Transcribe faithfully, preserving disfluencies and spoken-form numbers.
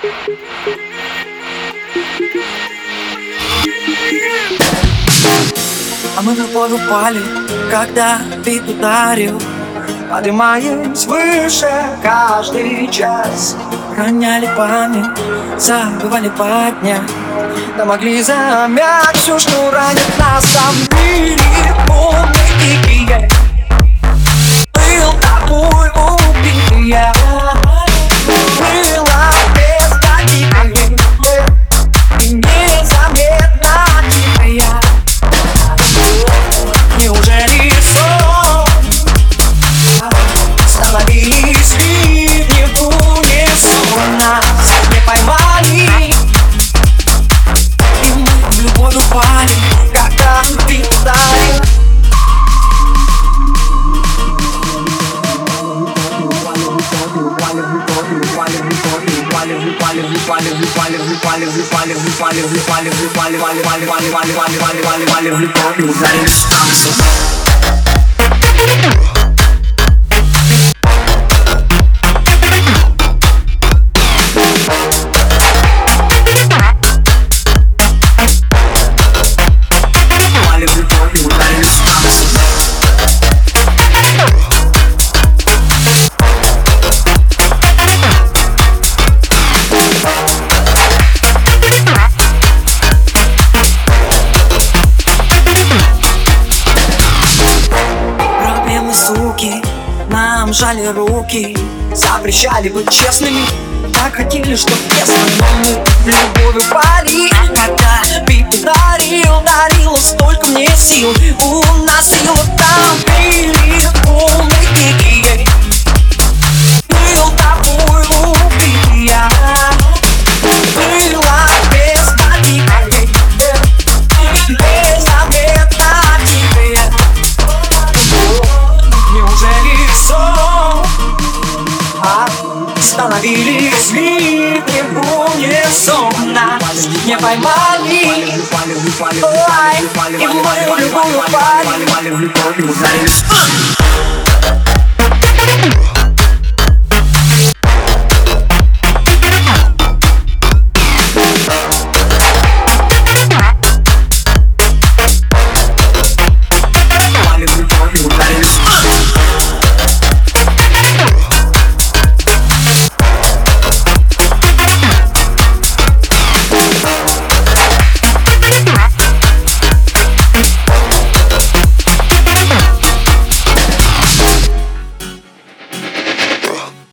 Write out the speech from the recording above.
А мы в любовь упали, когда бит ударил, поднимаясь выше каждый час. Роняли память, забывали поднять, да могли замять все, что ранит нас. Забыли полные дикие, был тобой убитый я. Было без таких и незаметно тихая. Неужели сон становились ливни в унисон? Нас не поймали, и мы в любовь упали, когда бит ударил. Суки, нам жали руки, запрещали быть честными, так хотели, чтоб тесно. Но мы в любовь упали, когда бит ударил, дарило столько мне сил, уносило там пили полной дикие. Был тобой убитый я, была без поддержки, незаметно тихая. Неужели сон остановились ливни в унисон? Нас не поймали, ой, и мы в любовь упали.